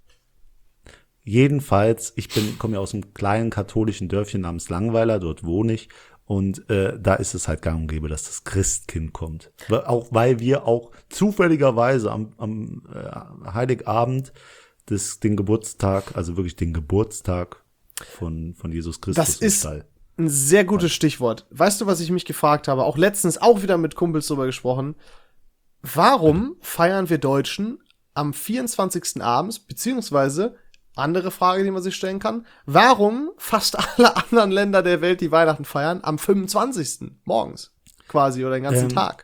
Jedenfalls, komme ja aus einem kleinen katholischen Dörfchen namens Langweiler, dort wohne ich. Und da ist es halt gang und gäbe, dass das Christkind kommt. Auch weil wir auch zufälligerweise am Heiligabend den Geburtstag, also wirklich den Geburtstag von Jesus Christus. Das ist ein sehr gutes Stichwort. Weißt du, was ich mich gefragt habe? Auch letztens auch wieder mit Kumpels drüber gesprochen. Warum feiern wir Deutschen am 24. abends, beziehungsweise, andere Frage, die man sich stellen kann, warum fast alle anderen Länder der Welt, die Weihnachten feiern, am 25. morgens quasi oder den ganzen Tag?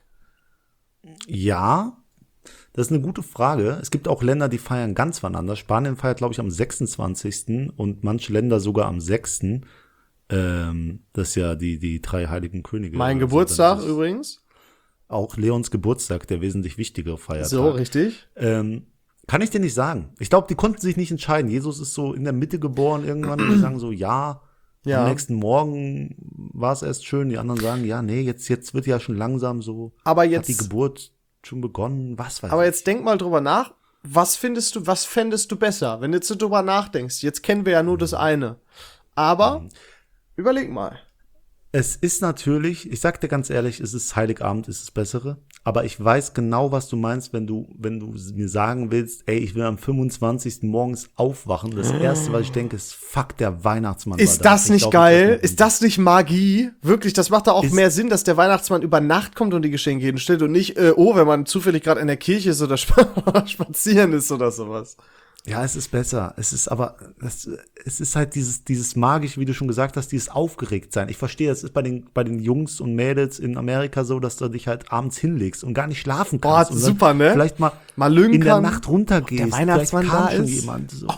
Ja, das ist eine gute Frage. Es gibt auch Länder, die feiern ganz wann anders. Spanien feiert, glaube ich, am 26. und manche Länder sogar am 6. Das ist ja die 3 heiligen Könige. Mein Geburtstag übrigens. Auch Leons Geburtstag, der wesentlich wichtigere Feiertag. So, richtig. Kann ich dir nicht sagen. Ich glaube, die konnten sich nicht entscheiden. Jesus ist so in der Mitte geboren irgendwann. Und die sagen so, ja. Am nächsten Morgen war es erst schön. Die anderen sagen, ja, nee, jetzt wird ja schon langsam so. Aber jetzt hat die Geburt schon begonnen, was weiß ich. Aber jetzt denk mal drüber nach, was fändest du besser, wenn du jetzt so drüber nachdenkst? Jetzt kennen wir ja nur das eine. Aber überleg mal. Es ist natürlich, ich sag dir ganz ehrlich, es ist Heiligabend, ist das Bessere. Aber ich weiß genau, was du meinst, wenn du mir sagen willst, ey, ich will am 25. morgens aufwachen. Das Erste, was ich denke, ist, fuck, der Weihnachtsmann ist war da. Das nicht geil? Ist das nicht Magie? Wirklich, das macht da auch mehr Sinn, dass der Weihnachtsmann über Nacht kommt und die Geschenke hinstellt und nicht, wenn man zufällig gerade in der Kirche ist oder spazieren ist oder sowas. Ja, es ist besser. Es ist aber, es ist halt dieses magische, wie du schon gesagt hast, dieses Aufgeregtsein. Ich verstehe, es ist bei den Jungs und Mädels in Amerika so, dass du dich halt abends hinlegst und gar nicht schlafen Boah, kannst. Und dann super, ne? Vielleicht mal lügen in der kann, Nacht runtergehst. der Weihnachtsmann Vielleicht kam da schon ist. jemand. So.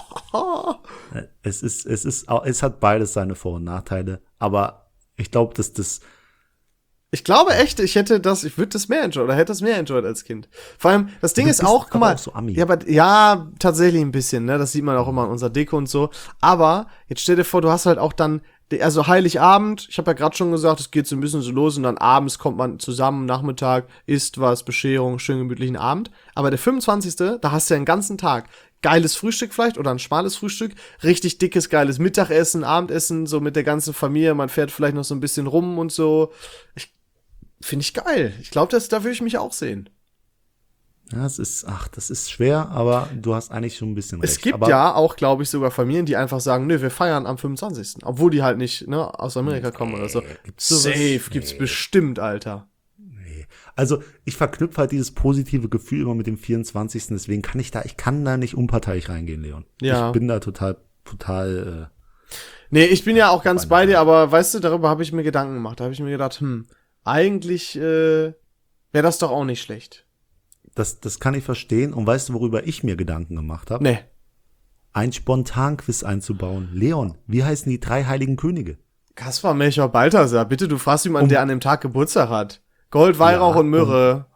Es hat beides seine Vor- und Nachteile. Aber ich glaube, dass das Ich glaube echt, ich würde das mehr enjoyen, oder hätte das mehr enjoyed als Kind. Vor allem, das Ding Du ist bist auch, guck aber mal, auch so Ami. ja, aber, ja, tatsächlich ein bisschen, ne, das sieht man auch immer in unserer Deko und so, aber, jetzt stell dir vor, du hast halt auch dann, also Heiligabend, ich habe ja gerade schon gesagt, es geht so ein bisschen so los und dann abends kommt man zusammen, Nachmittag, isst was, Bescherung, schön gemütlichen Abend, aber der 25., da hast du ja den ganzen Tag geiles Frühstück vielleicht oder ein schmales Frühstück, richtig dickes, geiles Mittagessen, Abendessen, so mit der ganzen Familie, man fährt vielleicht noch so ein bisschen rum und so. Finde ich geil. Ich glaube, da würde ich mich auch sehen. Ja, das ist schwer, aber du hast eigentlich schon ein bisschen recht. Es gibt aber ja auch, glaube ich, sogar Familien, die einfach sagen, nö, wir feiern am 25. Obwohl die halt nicht, ne, aus Amerika kommen oder so. Gibt's sowas? Safe, gibt's Nee. bestimmt, Alter. Also ich verknüpfe halt dieses positive Gefühl immer mit dem 24. Deswegen ich kann da nicht unparteiisch reingehen, Leon. Ja. Ich bin da total Nee, ich bin ja auch ganz Auf bei eine dir, aber weißt du, darüber habe ich mir Gedanken gemacht. Da habe ich mir gedacht, eigentlich wäre das doch auch nicht schlecht. das kann ich verstehen. Und weißt du, worüber ich mir Gedanken gemacht habe? Nee. Ein Spontanquiz einzubauen. Leon, wie heißen die 3 heiligen Könige? Kaspar, Melchior, Balthasar, bitte, du fragst jemanden, der an dem Tag Geburtstag hat. Gold, Weihrauch Ja, und Myrrhe.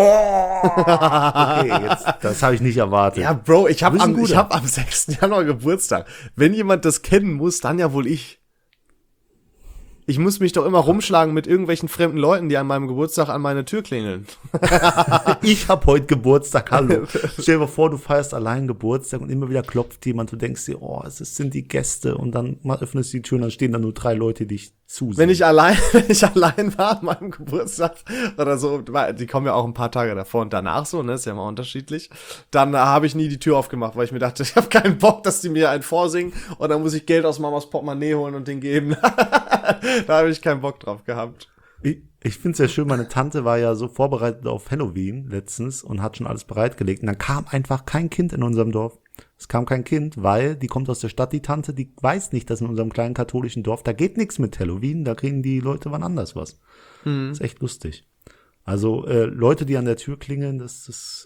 Okay, das habe ich nicht erwartet. Ja, Bro, ich Du bist ein guter. hab am 6. Januar Geburtstag. Wenn jemand das kennen muss, dann ja wohl ich. Ich muss mich doch immer rumschlagen mit irgendwelchen fremden Leuten, die an meinem Geburtstag an meine Tür klingeln. Ich habe heute Geburtstag, hallo. Stell dir mal vor, du feierst allein Geburtstag und immer wieder klopft jemand, du denkst dir, oh, sind die Gäste und dann mal öffnest du die Tür und dann stehen da nur 3 Leute, die dich zusehen. Wenn ich allein war an meinem Geburtstag oder so, die kommen ja auch ein paar Tage davor und danach so, ne, ist ja immer unterschiedlich, dann habe ich nie die Tür aufgemacht, weil ich mir dachte, ich habe keinen Bock, dass die mir einen vorsingen und dann muss ich Geld aus Mamas Portemonnaie holen und den geben. Da habe ich keinen Bock drauf gehabt. Ich finde es ja schön, meine Tante war ja so vorbereitet auf Halloween letztens und hat schon alles bereitgelegt. Und dann kam einfach kein Kind in unserem Dorf. Es kam kein Kind, weil die kommt aus der Stadt, die Tante, die weiß nicht, dass in unserem kleinen katholischen Dorf, da geht nichts mit Halloween, da kriegen die Leute wann anders was. Das ist echt lustig. Also Leute, die an der Tür klingeln, das ist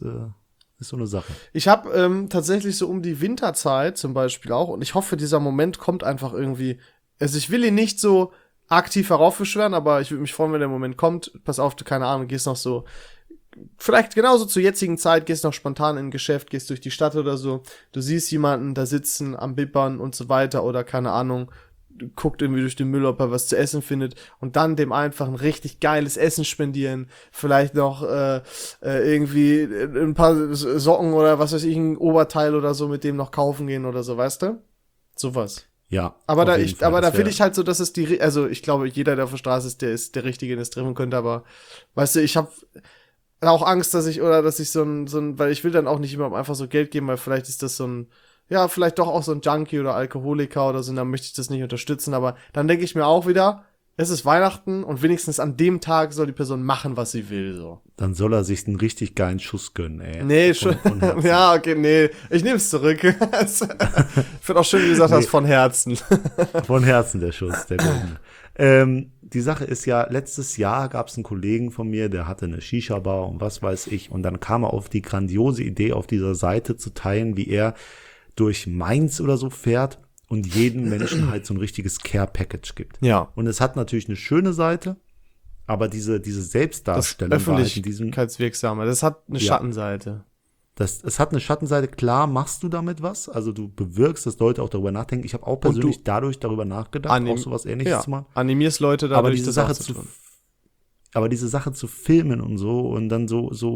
so eine Sache. Ich habe tatsächlich so um die Winterzeit zum Beispiel auch, und ich hoffe, dieser Moment kommt einfach irgendwie. Also ich will ihn nicht so aktiv heraufbeschwören, aber ich würde mich freuen, wenn der Moment kommt. Pass auf, du, keine Ahnung, gehst noch so, vielleicht genauso zur jetzigen Zeit, gehst noch spontan in ein Geschäft, gehst durch die Stadt oder so. Du siehst jemanden da sitzen, am Bibbern und so weiter oder keine Ahnung, guckt irgendwie durch den Müll, ob er was zu essen findet und dann dem einfach ein richtig geiles Essen spendieren, vielleicht noch irgendwie ein paar Socken oder was weiß ich, ein Oberteil oder so mit dem noch kaufen gehen oder so, weißt du? Sowas. Ja. Aber auf da jeden Fall. Das will ich halt so, dass es also ich glaube, jeder, der auf der Straße ist der Richtige, der es treffen könnte, aber weißt du, ich habe auch Angst, dass ich so ein, weil ich will dann auch nicht immer einfach so Geld geben, weil vielleicht ist das so ein, ja, vielleicht doch auch so ein Junkie oder Alkoholiker oder so, und dann möchte ich das nicht unterstützen, aber dann denke ich mir auch wieder, es ist Weihnachten und wenigstens an dem Tag soll die Person machen, was sie will, so. Dann soll er sich einen richtig geilen Schuss gönnen, ey. Nee, schon. Ja, okay, nee. Ich nehm's zurück. Ich finde auch schön, wie du gesagt hast, von Herzen. Von Herzen der Schuss, der goldene. Die Sache ist ja, letztes Jahr gab es einen Kollegen von mir, der hatte eine Shisha-Bar und was weiß ich. Und dann kam er auf die grandiose Idee, auf dieser Seite zu teilen, wie er durch Mainz oder so fährt und jedem Menschen halt so ein richtiges Care-Package gibt. Ja. Und es hat natürlich eine schöne Seite, aber diese Selbstdarstellung war halt in diesem, Öffentlichkeitswirksame. Das hat eine Schattenseite. es hat eine Schattenseite, klar machst du damit was, also du bewirkst, dass Leute auch darüber nachdenken. Ich habe auch persönlich dadurch darüber nachgedacht, auch sowas Ähnliches zu machen. Animierst Leute dadurch, Aber diese das Sache auch zu tun. aber diese Sache zu filmen und so und dann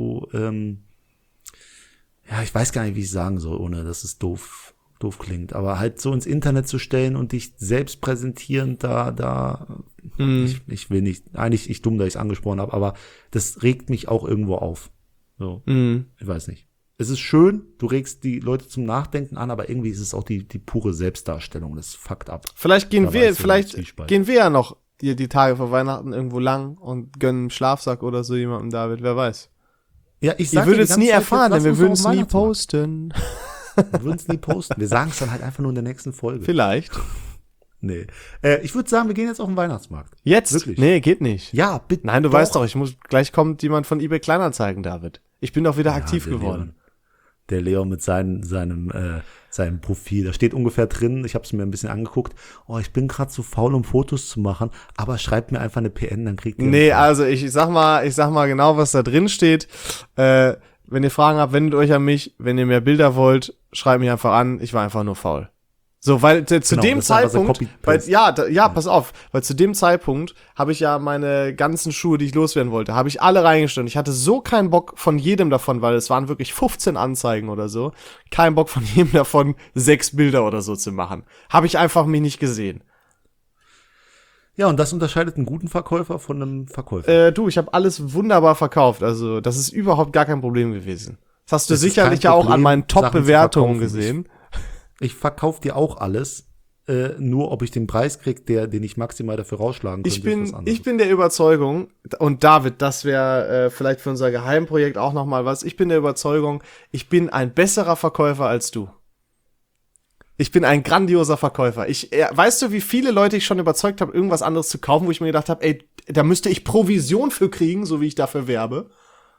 ja, ich weiß gar nicht, wie ich sagen soll, ohne dass es doof klingt, aber halt so ins Internet zu stellen und dich selbst präsentieren, ich will nicht, eigentlich ich dumm, dass ich es angesprochen habe, aber das regt mich auch irgendwo auf. So, ich weiß nicht. Es ist schön, du regst die Leute zum Nachdenken an, aber irgendwie ist es auch die pure Selbstdarstellung, das fuckt ab. Vielleicht Da war ich so im Zwiespalt. gehen wir ja noch die Tage vor Weihnachten irgendwo lang und gönnen einen Schlafsack oder so jemandem, David, wer weiß. Ja, ich Ihr sag würdet dir es die nie ganze Zeit, erfahren, jetzt denn wir lass würden uns es doch nie auf den Weihnachtsmarkt. posten. Wir würden es nie posten. Wir sagen es dann halt einfach nur in der nächsten Folge. Vielleicht. Nee. Ich würde sagen, wir gehen jetzt auf den Weihnachtsmarkt. Jetzt? Wirklich? Nee, geht nicht. Ja, bitte. Nein, du weißt doch, gleich kommt jemand von eBay Kleinanzeigen, David. Ich bin doch wieder aktiv der geworden. Der Leon mit seinem Profil. Da steht ungefähr drin, ich habe es mir ein bisschen angeguckt, ich bin gerade zu faul, um Fotos zu machen, aber schreibt mir einfach eine PN, dann kriegt ihr... Nee, also ich sag mal genau, was da drin steht. Wenn ihr Fragen habt, wendet euch an mich. Wenn ihr mehr Bilder wollt, schreibt mich einfach an. Ich war einfach nur faul. So, weil zu dem Zeitpunkt, pass auf, weil zu dem Zeitpunkt habe ich ja meine ganzen Schuhe, die ich loswerden wollte, habe ich alle reingestellt. Ich hatte so keinen Bock von jedem davon, weil es waren wirklich 15 Anzeigen oder so, keinen Bock von jedem davon 6 Bilder oder so zu machen. Habe ich einfach mich nicht gesehen. Ja, und das unterscheidet einen guten Verkäufer von einem Verkäufer. Ich habe alles wunderbar verkauft, also das ist überhaupt gar kein Problem gewesen. Das hast du Das ist sicherlich kein ja auch Problem, an meinen Sachen zu Top-Bewertungen verkaufen. gesehen. Ich verkaufe dir auch alles, nur ob ich den Preis krieg, den ich maximal dafür rausschlagen könnte, ist was anderes. Ich bin der Überzeugung, und David, das wäre vielleicht für unser Geheimprojekt auch nochmal was, ich bin der Überzeugung, ich bin ein besserer Verkäufer als du. Ich bin ein grandioser Verkäufer. Weißt du, wie viele Leute ich schon überzeugt habe, irgendwas anderes zu kaufen, wo ich mir gedacht habe, ey, da müsste ich Provision für kriegen, so wie ich dafür werbe.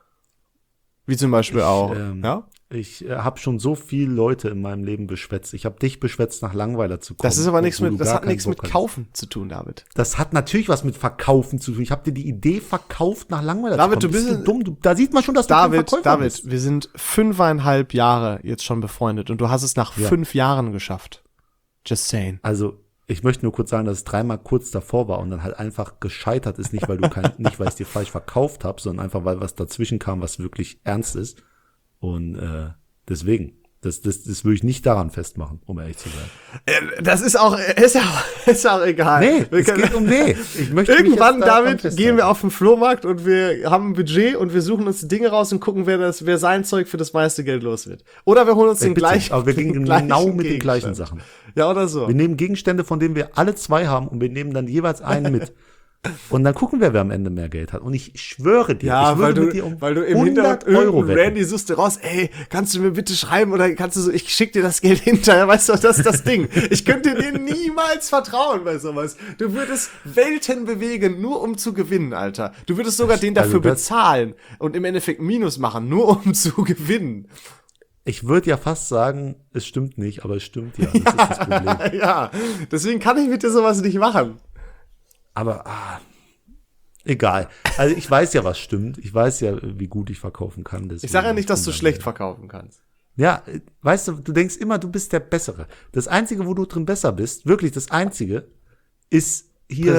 Wie zum Beispiel auch, ja? Ich habe schon so viele Leute in meinem Leben beschwätzt. Ich habe dich beschwätzt, nach Langweiler zu kommen. Das ist aber das hat keinen nichts mit Bock hattest. Kaufen zu tun, David. Das hat natürlich was mit Verkaufen zu tun. Ich habe dir die Idee verkauft, nach Langweiler David, zu kommen. du bist dumm. Da sieht man schon, dass du kein Verkäufer David, bist. wir sind 5,5 Jahre jetzt schon befreundet und du hast es nach 5 Jahren geschafft. Just saying. Also, ich möchte nur kurz sagen, dass es 3-mal kurz davor war und dann halt einfach gescheitert ist. Nicht, weil nicht, weil ich es dir falsch verkauft habe, sondern einfach, weil was dazwischen kam, was wirklich ernst ist. Und deswegen, das würde ich nicht daran festmachen, um ehrlich zu sein. Das ist auch egal. Nee, es geht um nee. Ich möchte Irgendwann, mich jetzt daran David, festhalten. gehen wir auf den Flohmarkt und wir haben ein Budget und wir suchen uns Dinge raus und gucken, wer sein Zeug für das meiste Geld los wird. Oder wir holen uns den Bitte, gleichen. aber wir gehen den genau gleichen mit den gleichen Gegenstand. Sachen. Ja, oder so. Wir nehmen Gegenstände, von denen wir alle 2 haben und wir nehmen dann jeweils einen mit. Und dann gucken wir, wer am Ende mehr Geld hat. Und ich schwöre dir, Ja, ich weil würde mit dir um du im 100 Hintergrund Euro irgendein wetten. Randy suchst du raus, ey, kannst du mir bitte schreiben oder kannst du so, ich schick dir das Geld hinterher, weißt du, das ist das Ding. Ich könnte dir niemals vertrauen bei sowas. Du würdest Welten bewegen, nur um zu gewinnen, Alter. Du würdest sogar den dafür bezahlen und im Endeffekt Minus machen, nur um zu gewinnen. Ich würde ja fast sagen, es stimmt nicht, aber es stimmt ja. Das ist das Problem. Ja, deswegen kann ich mit dir sowas nicht machen. Aber, egal. Also ich weiß ja, was stimmt. Ich weiß ja, wie gut ich verkaufen kann. Ich sage ja nicht, dass du schlecht verkaufen kannst. Ja, weißt du, du denkst immer, du bist der Bessere. Das Einzige, wo du drin besser bist, wirklich das Einzige, ist hier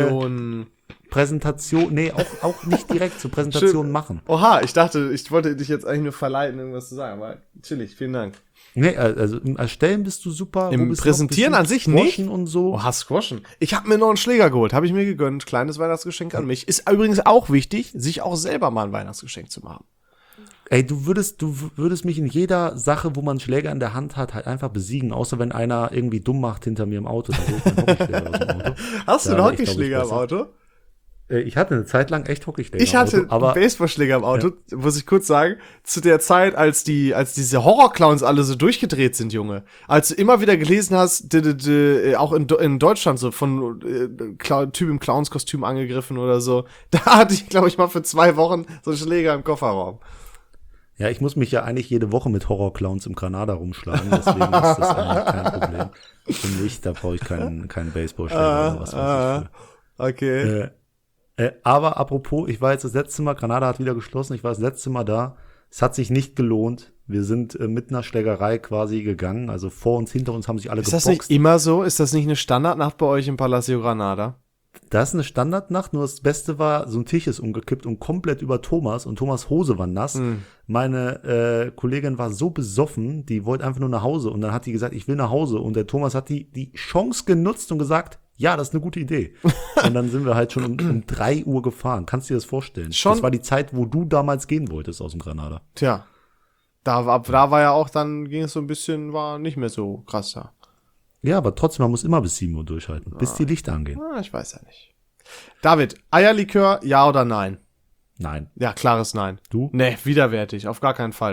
Präsentation, nee, auch nicht direkt zur Präsentation machen. Oha, ich dachte, ich wollte dich jetzt eigentlich nur verleiten, irgendwas zu sagen, aber chillig, vielen Dank. Nee, also im Erstellen bist du super. Im Präsentieren an sich nicht. Und so. Oh, Squashen. Ich habe mir noch einen Schläger geholt, habe ich mir gegönnt. Kleines Weihnachtsgeschenk an mich. Ist übrigens auch wichtig, sich auch selber mal ein Weihnachtsgeschenk zu machen. Ey, du würdest mich in jeder Sache, wo man einen Schläger in der Hand hat, halt einfach besiegen, außer wenn einer irgendwie dumm macht hinter mir im Auto. Dann hol ich einen Hockeyschläger aus dem Auto. Hast du einen Hockeyschläger im Auto? Auto? Ich hatte eine Zeit lang echt Hockeyschläger Ich hatte einen Baseballschläger im Auto, muss ich kurz sagen, zu der Zeit, als diese Horrorclowns alle so durchgedreht sind, Junge. Als du immer wieder gelesen hast, auch in Deutschland so von Typ im Clownskostüm angegriffen oder so, da hatte ich, glaube ich, mal für 2 Wochen so einen Schläger im Kofferraum. Ja, ich muss mich ja eigentlich jede Woche mit Horrorclowns im Granada rumschlagen, deswegen ist das eigentlich kein Problem. Für mich, da brauche ich keinen Baseballschläger oder was weiß ich. Okay. Aber apropos, ich war jetzt das letzte Mal, Granada hat wieder geschlossen, ich war das letzte Mal da. Es hat sich nicht gelohnt. Wir sind mit einer Schlägerei quasi gegangen. Also vor uns, hinter uns haben sich alle geboxt. Ist das nicht immer so? Ist das nicht eine Standardnacht bei euch im Palacio Granada? Das ist eine Standardnacht, nur das Beste war, so ein Tisch ist umgekippt und komplett über Thomas und Thomas' Hose war nass. Meine Kollegin war so besoffen, die wollte einfach nur nach Hause und dann hat die gesagt, ich will nach Hause und der Thomas hat die Chance genutzt und gesagt, ja, das ist eine gute Idee. Und dann sind wir halt schon um 3 Uhr gefahren. Kannst du dir das vorstellen? Schon? Das war die Zeit, wo du damals gehen wolltest aus dem Granada. Tja, da war ja auch, dann ging es so ein bisschen, war nicht mehr so krass da. Ja, aber trotzdem, man muss immer bis 7 Uhr durchhalten, bis die Lichter angehen. Ich weiß ja nicht. David, Eierlikör, ja oder nein? Nein. Ja, klares Nein. Du? Nee, widerwärtig, auf gar keinen Fall.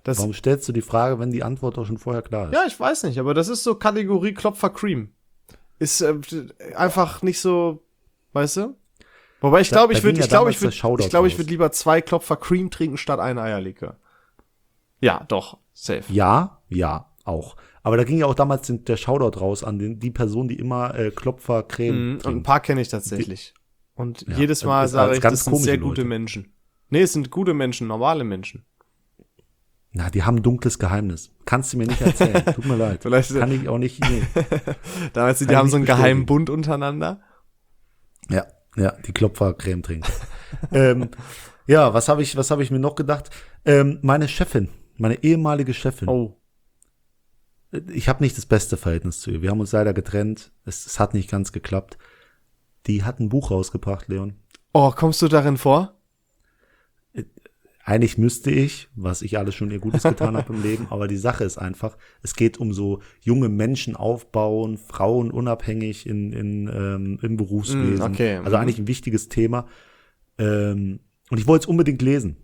Warum stellst du die Frage, wenn die Antwort doch schon vorher klar ist? Ja, ich weiß nicht, aber das ist so Kategorie Klopfer Cream. Ist einfach nicht so, weißt du? Wobei ich glaube, ich würde lieber 2 Klopfer Cream trinken statt einen Eierlikör. Ja, doch, safe. Ja, auch. Aber da ging ja auch damals der Shoutout raus an die Person, die immer Klopfer Creme Und ein paar kenne ich tatsächlich. Und Ja, jedes Mal das sage ich, ganz das sind komische sehr gute Leute. Menschen. Nee, es sind gute Menschen, normale Menschen. Na, die haben ein dunkles Geheimnis. Kannst du mir nicht erzählen. Tut mir leid. Vielleicht- Kann ich auch nicht. Nee. Da weißt du, die Kann haben ich so einen nicht geheimen bestätigen. Bund untereinander. Ja, die Klopfer-Creme trinken. Ja, was hab ich mir noch gedacht? Meine Chefin, meine ehemalige Chefin. Oh. Ich habe nicht das beste Verhältnis zu ihr. Wir haben uns leider getrennt. Es hat nicht ganz geklappt. Die hat ein Buch rausgebracht, Leon. Oh, kommst du darin vor? Eigentlich müsste ich, was ich alles schon ihr Gutes getan habe im Leben, aber die Sache ist einfach, es geht um so junge Menschen aufbauen, Frauen unabhängig im Berufswesen. Okay. Also eigentlich ein wichtiges Thema. Und ich wollte es unbedingt lesen.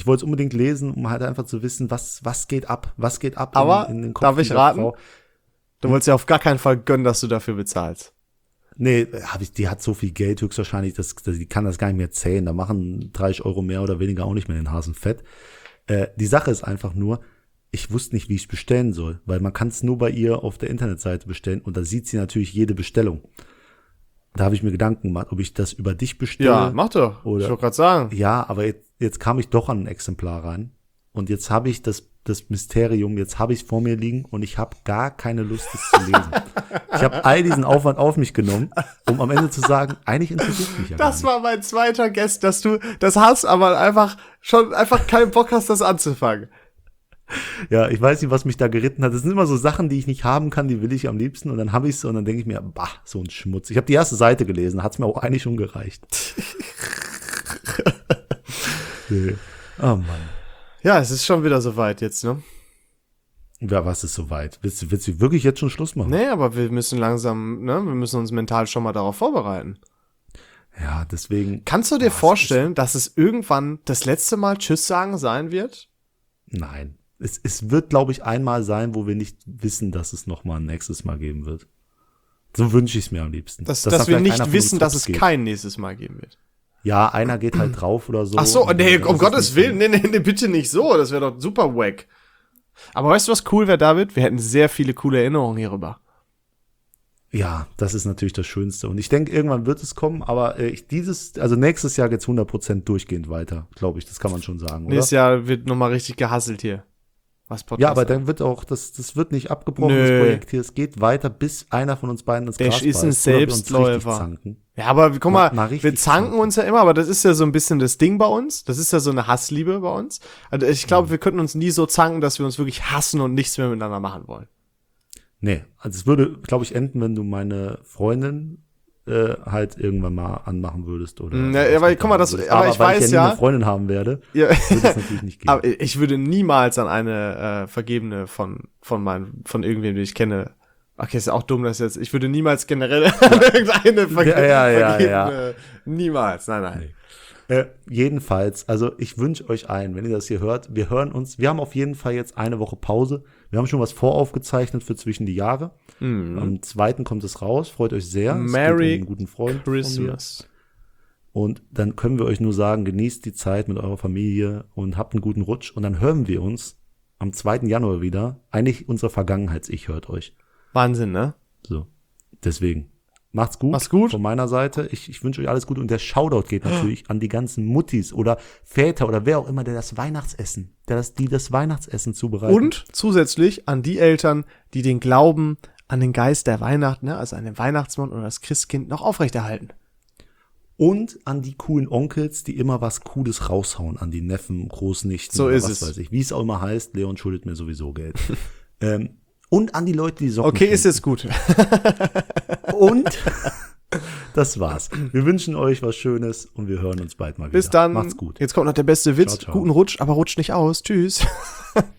Um halt einfach zu wissen, was geht ab? Was geht ab Aber, in den Kopf darf ich dieser raten? Frau? Du wolltest ja auf gar keinen Fall gönnen, dass du dafür bezahlst. Nee, die hat so viel Geld höchstwahrscheinlich, die kann das gar nicht mehr zählen. Da machen 30 Euro mehr oder weniger auch nicht mehr den Hasen fett. Die Sache ist einfach nur, ich wusste nicht, wie ich es bestellen soll, weil man kann es nur bei ihr auf der Internetseite bestellen und da sieht sie natürlich jede Bestellung. Da habe ich mir Gedanken gemacht, ob ich das über dich bestelle. Ja, mach doch. Oder- Ich wollte gerade sagen. Ja, aber jetzt kam ich doch an ein Exemplar rein und jetzt habe ich das Mysterium, jetzt habe ich es vor mir liegen und ich habe gar keine Lust, es zu lesen. Ich habe all diesen Aufwand auf mich genommen, um am Ende zu sagen, eigentlich interessiert mich ja gar Das nicht. war mein zweiter Guest, dass du das hast, aber einfach keinen Bock hast, das anzufangen. Ja, ich weiß nicht, was mich da geritten hat. Das sind immer so Sachen, die ich nicht haben kann, die will ich am liebsten und dann habe ich es und dann denke ich mir, bah, so ein Schmutz. Ich habe die erste Seite gelesen, hat es mir auch eigentlich schon gereicht. Nee. Oh Mann. Ja, es ist schon wieder soweit jetzt, ne? Ja, was ist soweit? Willst du wirklich jetzt schon Schluss machen? Nee, aber wir müssen langsam, ne? Wir müssen uns mental schon mal darauf vorbereiten. Ja, deswegen. Kannst du dir vorstellen, dass es irgendwann das letzte Mal Tschüss sagen sein wird? Nein. Es wird, glaube ich, einmal sein, wo wir nicht wissen, dass es noch mal ein nächstes Mal geben wird. So wünsche ich es mir am liebsten. Dass dann wir vielleicht einer nicht von wissen, uns dass hops es geht. kein nächstes Mal geben wird. Ja, einer geht halt drauf oder so. Ach so, Und nee, dann um ist es Gottes nicht Willen, nee, bitte nicht so. Das wäre doch super wack. Aber weißt du, was cool wäre, David? Wir hätten sehr viele coole Erinnerungen hierüber. Ja, das ist natürlich das Schönste. Und ich denke, irgendwann wird es kommen, aber nächstes Jahr geht's 100% durchgehend weiter, glaube ich. Das kann man schon sagen, oder? Nächstes Jahr wird nochmal richtig gehasselt hier. Was Podcast Ja, aber angeht. dann wird auch, das wird nicht abgebrochen, Nö. das Projekt hier. Es geht weiter, bis einer von uns beiden ins Der Gras ist ein beißt oder wir uns Selbstläufer. richtig zanken. Ja, aber guck mal, Mal richtig wir zanken zanken. uns ja immer, aber das ist ja so ein bisschen das Ding bei uns. Das ist ja so eine Hassliebe bei uns. Also ich glaube, wir könnten uns nie so zanken, dass wir uns wirklich hassen und nichts mehr miteinander machen wollen. Nee, also es würde, glaube ich, enden, wenn du meine Freundin halt irgendwann mal anmachen würdest. Oder Ja, aber guck mal, aber ich weil weiß ich ja- nie eine Freundin haben werde, Ja. würde es natürlich nicht gehen. Aber ich würde niemals an eine Vergebene von irgendwem, den ich kenne. Okay, ist auch dumm, das jetzt. Ich würde niemals generell an irgendeine Vergebene. Ja. Niemals, nein. Jedenfalls, also ich wünsche euch allen, wenn ihr das hier hört, wir hören uns, wir haben auf jeden Fall jetzt eine Woche Pause. Wir haben schon was voraufgezeichnet für zwischen die Jahre. Am 2. kommt es raus, freut euch sehr. Es geht um Merry einen guten Freund von mir. Christmas. Und dann können wir euch nur sagen, genießt die Zeit mit eurer Familie und habt einen guten Rutsch. Und dann hören wir uns am 2. Januar wieder. Eigentlich unser Vergangenheits-Ich hört euch. Wahnsinn, ne? So, deswegen. Macht's gut. Mach's gut. Von meiner Seite. Ich wünsche euch alles Gute. Und der Shoutout geht natürlich an die ganzen Muttis oder Väter oder wer auch immer, die das Weihnachtsessen zubereiten. Und zusätzlich an die Eltern, die den Glauben an den Geist der Weihnacht, ne, also an den Weihnachtsmann oder das Christkind noch aufrechterhalten. Und an die coolen Onkels, die immer was Cooles raushauen, an die Neffen, Großnichten, So oder ist was es. weiß ich. Wie es auch immer heißt, Leon schuldet mir sowieso Geld. Und an die Leute, die Socken Okay, ist schmieden. jetzt gut. Und das war's. Wir wünschen euch was Schönes und wir hören uns bald mal wieder. Bis dann. Macht's gut. Jetzt kommt noch der beste Witz. Ciao, ciao. Guten Rutsch, aber rutscht nicht aus. Tschüss.